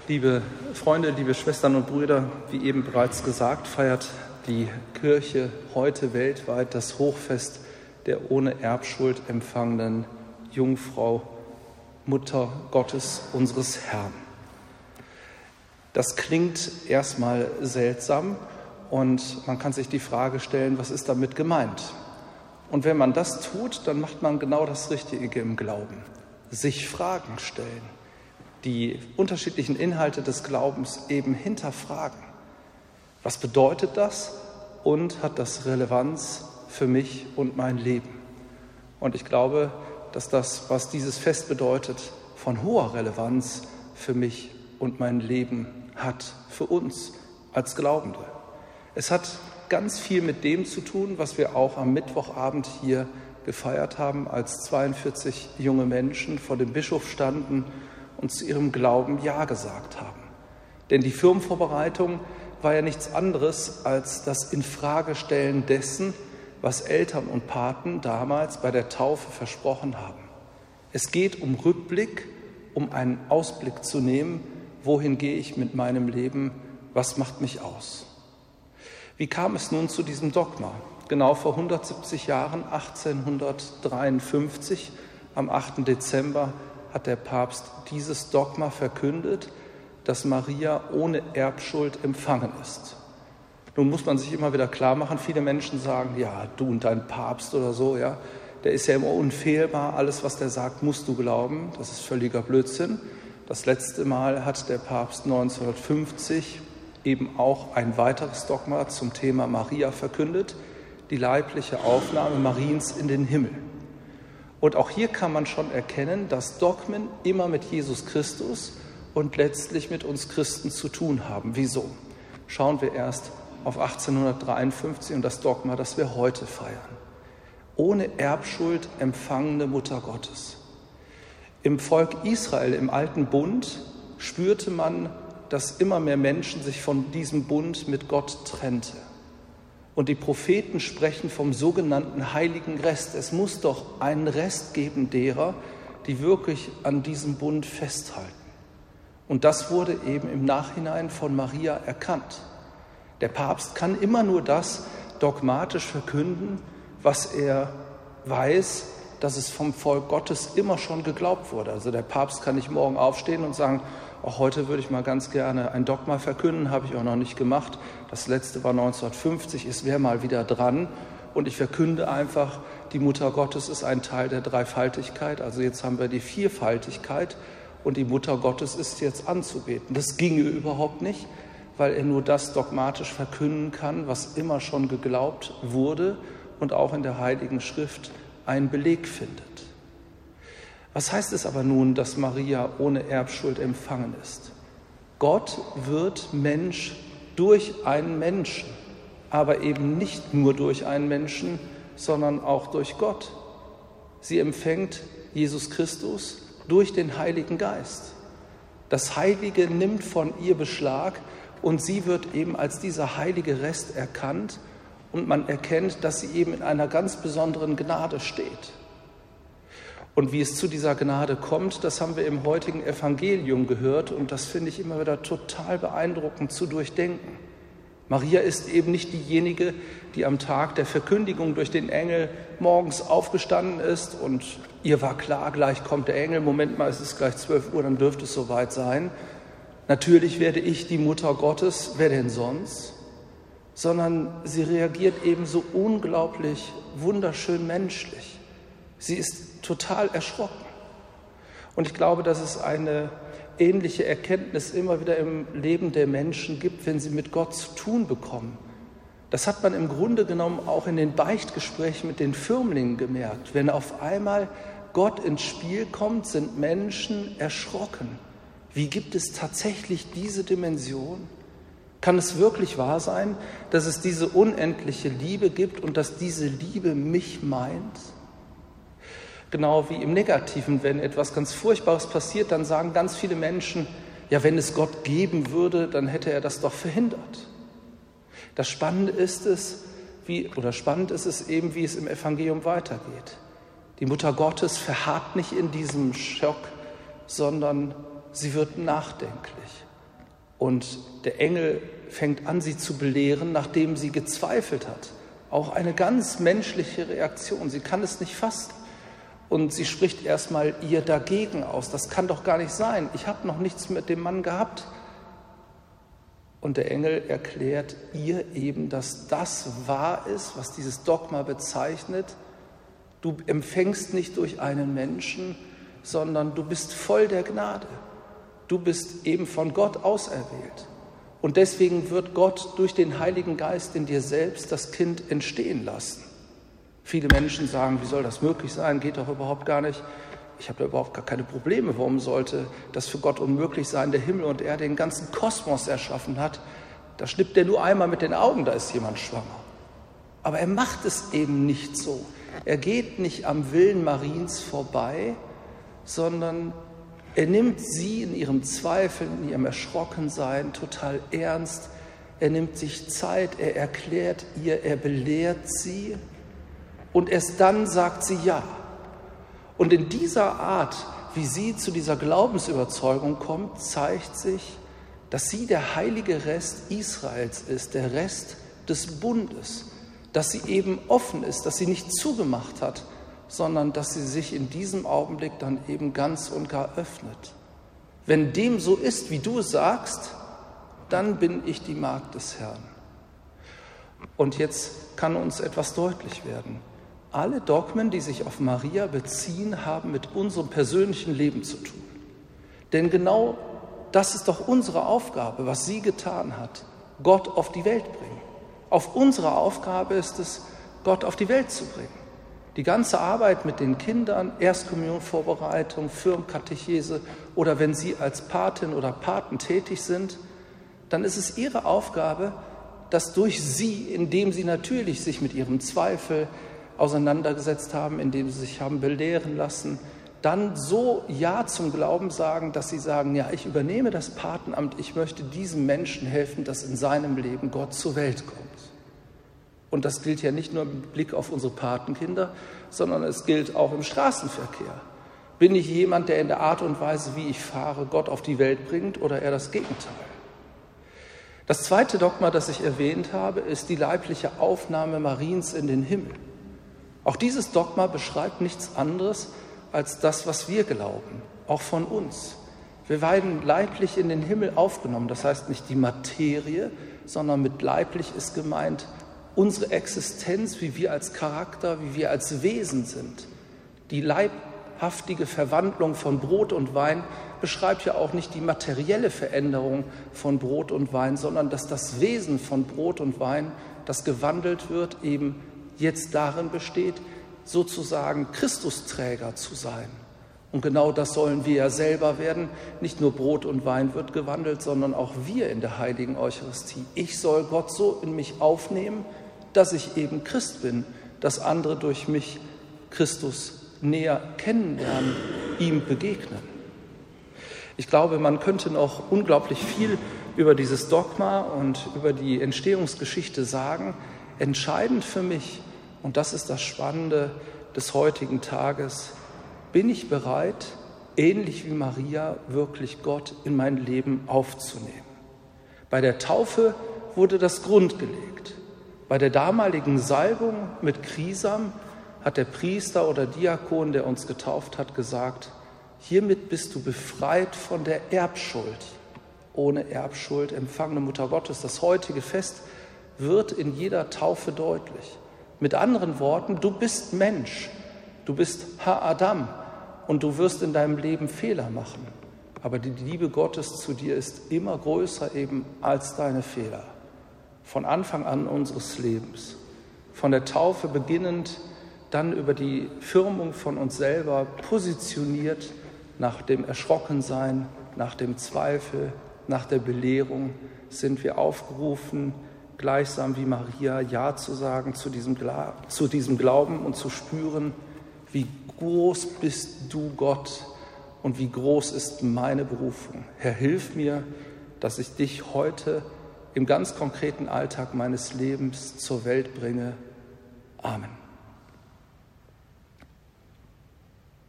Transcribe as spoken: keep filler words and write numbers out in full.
Liebe Freunde, liebe Schwestern und Brüder, wie eben bereits gesagt, feiert die Kirche heute weltweit das Hochfest der ohne Erbschuld empfangenen Jungfrau, Mutter Gottes, unseres Herrn. Das klingt erstmal seltsam und man kann sich die Frage stellen, was ist damit gemeint? Und wenn man das tut, dann macht man genau das Richtige im Glauben. Sich Fragen stellen, die unterschiedlichen Inhalte des Glaubens eben hinterfragen. Was bedeutet das und hat das Relevanz für mich und mein Leben? Und ich glaube, dass das, was dieses Fest bedeutet, von hoher Relevanz für mich und mein Leben hat, für uns als Glaubende. Es hat ganz viel mit dem zu tun, was wir auch am Mittwochabend hier gefeiert haben, als zweiundvierzig junge Menschen vor dem Bischof standen und zu ihrem Glauben Ja gesagt haben. Denn die Firmenvorbereitung war ja nichts anderes als das Infragestellen dessen, was Eltern und Paten damals bei der Taufe versprochen haben. Es geht um Rückblick, um einen Ausblick zu nehmen, wohin gehe ich mit meinem Leben, was macht mich aus? Wie kam es nun zu diesem Dogma? Genau vor hundertsiebzig Jahren, achtzehnhundertdreiundfünfzig, am achten Dezember, hat der Papst dieses Dogma verkündet, dass Maria ohne Erbschuld empfangen ist. Nun muss man sich immer wieder klar machen, viele Menschen sagen, ja, du und dein Papst oder so, ja, der ist ja immer unfehlbar, alles, was der sagt, musst du glauben. Das ist völliger Blödsinn. Das letzte Mal hat der Papst neunzehnhundertfünfzig eben auch ein weiteres Dogma zum Thema Maria verkündet, die leibliche Aufnahme Mariens in den Himmel. Und auch hier kann man schon erkennen, dass Dogmen immer mit Jesus Christus und letztlich mit uns Christen zu tun haben. Wieso? Schauen wir erst auf achtzehnhundertdreiundfünfzig und das Dogma, das wir heute feiern. Ohne Erbschuld empfangene Mutter Gottes. Im Volk Israel, im Alten Bund, spürte man, dass immer mehr Menschen sich von diesem Bund mit Gott trennte. Und die Propheten sprechen vom sogenannten heiligen Rest. Es muss doch einen Rest geben derer, die wirklich an diesem Bund festhalten. Und das wurde eben im Nachhinein von Maria erkannt. Der Papst kann immer nur das dogmatisch verkünden, was er weiß, dass es vom Volk Gottes immer schon geglaubt wurde. Also der Papst kann nicht morgen aufstehen und sagen, auch heute würde ich mal ganz gerne ein Dogma verkünden, habe ich auch noch nicht gemacht. Das letzte war neunzehnhundertfünfzig, es wäre mal wieder dran. Und ich verkünde einfach, die Mutter Gottes ist ein Teil der Dreifaltigkeit. Also jetzt haben wir die Vierfaltigkeit und die Mutter Gottes ist jetzt anzubeten. Das ginge überhaupt nicht, weil er nur das dogmatisch verkünden kann, was immer schon geglaubt wurde und auch in der Heiligen Schrift einen Beleg findet. Was heißt es aber nun, dass Maria ohne Erbschuld empfangen ist? Gott wird Mensch durch einen Menschen, aber eben nicht nur durch einen Menschen, sondern auch durch Gott. Sie empfängt Jesus Christus durch den Heiligen Geist. Das Heilige nimmt von ihr Beschlag und sie wird eben als dieser heilige Rest erkannt und man erkennt, dass sie eben in einer ganz besonderen Gnade steht. Und wie es zu dieser Gnade kommt, das haben wir im heutigen Evangelium gehört und das finde ich immer wieder total beeindruckend zu durchdenken. Maria ist eben nicht diejenige, die am Tag der Verkündigung durch den Engel morgens aufgestanden ist und ihr war klar, gleich kommt der Engel, Moment mal, es ist gleich zwölf Uhr, dann dürfte es soweit sein. Natürlich werde ich die Mutter Gottes, wer denn sonst? Sondern sie reagiert eben so unglaublich wunderschön menschlich. Sie ist total erschrocken. Und ich glaube, dass es eine ähnliche Erkenntnis immer wieder im Leben der Menschen gibt, wenn sie mit Gott zu tun bekommen. Das hat man im Grunde genommen auch in den Beichtgesprächen mit den Firmlingen gemerkt. Wenn auf einmal Gott ins Spiel kommt, sind Menschen erschrocken. Wie gibt es tatsächlich diese Dimension? Kann es wirklich wahr sein, dass es diese unendliche Liebe gibt und dass diese Liebe mich meint? Genau wie im Negativen, wenn etwas ganz Furchtbares passiert, dann sagen ganz viele Menschen, ja, wenn es Gott geben würde, dann hätte er das doch verhindert. Das Spannende ist es, wie, oder spannend ist es eben, wie es im Evangelium weitergeht. Die Mutter Gottes verharrt nicht in diesem Schock, sondern sie wird nachdenklich. Und der Engel fängt an, sie zu belehren, nachdem sie gezweifelt hat. Auch eine ganz menschliche Reaktion. Sie kann es nicht fassen. Und sie spricht erstmal ihr dagegen aus. Das kann doch gar nicht sein. Ich habe noch nichts mit dem Mann gehabt. Und der Engel erklärt ihr eben, dass das wahr ist, was dieses Dogma bezeichnet. Du empfängst nicht durch einen Menschen, sondern du bist voll der Gnade. Du bist eben von Gott auserwählt. Und deswegen wird Gott durch den Heiligen Geist in dir selbst das Kind entstehen lassen. Viele Menschen sagen, wie soll das möglich sein? Geht doch überhaupt gar nicht. Ich habe da überhaupt gar keine Probleme. Warum sollte das für Gott unmöglich sein? Der Himmel und er den ganzen Kosmos erschaffen hat. Da schnippt er nur einmal mit den Augen, da ist jemand schwanger. Aber er macht es eben nicht so. Er geht nicht am Willen Mariens vorbei, sondern er nimmt sie in ihrem Zweifel, in ihrem Erschrockensein total ernst. Er nimmt sich Zeit, er erklärt ihr, er belehrt sie. Und erst dann sagt sie ja. Und in dieser Art, wie sie zu dieser Glaubensüberzeugung kommt, zeigt sich, dass sie der heilige Rest Israels ist, der Rest des Bundes. Dass sie eben offen ist, dass sie nicht zugemacht hat, sondern dass sie sich in diesem Augenblick dann eben ganz und gar öffnet. Wenn dem so ist, wie du es sagst, dann bin ich die Magd des Herrn. Und jetzt kann uns etwas deutlich werden. Alle Dogmen, die sich auf Maria beziehen, haben mit unserem persönlichen Leben zu tun. Denn genau das ist doch unsere Aufgabe, was sie getan hat, Gott auf die Welt bringen. Auf unsere Aufgabe ist es, Gott auf die Welt zu bringen. Die ganze Arbeit mit den Kindern, Erstkommunionvorbereitung, Firmenkatechese oder wenn sie als Patin oder Paten tätig sind, dann ist es ihre Aufgabe, dass durch sie, indem sie natürlich sich mit ihrem Zweifel auseinandergesetzt haben, indem sie sich haben belehren lassen, dann so Ja zum Glauben sagen, dass sie sagen, ja, ich übernehme das Patenamt, ich möchte diesem Menschen helfen, dass in seinem Leben Gott zur Welt kommt. Und das gilt ja nicht nur mit Blick auf unsere Patenkinder, sondern es gilt auch im Straßenverkehr. Bin ich jemand, der in der Art und Weise, wie ich fahre, Gott auf die Welt bringt oder eher das Gegenteil? Das zweite Dogma, das ich erwähnt habe, ist die leibliche Aufnahme Mariens in den Himmel. Auch dieses Dogma beschreibt nichts anderes als das, was wir glauben, auch von uns. Wir werden leiblich in den Himmel aufgenommen, das heißt nicht die Materie, sondern mit leiblich ist gemeint unsere Existenz, wie wir als Charakter, wie wir als Wesen sind. Die leibhaftige Verwandlung von Brot und Wein beschreibt ja auch nicht die materielle Veränderung von Brot und Wein, sondern dass das Wesen von Brot und Wein, das gewandelt wird, eben jetzt darin besteht, sozusagen Christusträger zu sein. Und genau das sollen wir ja selber werden. Nicht nur Brot und Wein wird gewandelt, sondern auch wir in der heiligen Eucharistie. Ich soll Gott so in mich aufnehmen, dass ich eben Christ bin, dass andere durch mich Christus näher kennenlernen, ihm begegnen. Ich glaube, man könnte noch unglaublich viel über dieses Dogma und über die Entstehungsgeschichte sagen. Entscheidend für mich, und das ist das Spannende des heutigen Tages, bin ich bereit, ähnlich wie Maria, wirklich Gott in mein Leben aufzunehmen. Bei der Taufe wurde das Grund gelegt. Bei der damaligen Salbung mit Chrisam hat der Priester oder Diakon, der uns getauft hat, gesagt, hiermit bist du befreit von der Erbschuld. Ohne Erbschuld empfangene Mutter Gottes. Das heutige Fest wird in jeder Taufe deutlich. Mit anderen Worten, du bist Mensch, du bist Ha-Adam und du wirst in deinem Leben Fehler machen. Aber die Liebe Gottes zu dir ist immer größer eben als deine Fehler. Von Anfang an unseres Lebens. Von der Taufe beginnend, dann über die Firmung von uns selber positioniert nach dem Erschrockensein, nach dem Zweifel, nach der Belehrung sind wir aufgerufen, gleichsam wie Maria Ja zu sagen zu diesem, Gla- zu diesem Glauben und zu spüren, wie groß bist du, Gott, und wie groß ist meine Berufung. Herr, hilf mir, dass ich dich heute im ganz konkreten Alltag meines Lebens zur Welt bringe. Amen.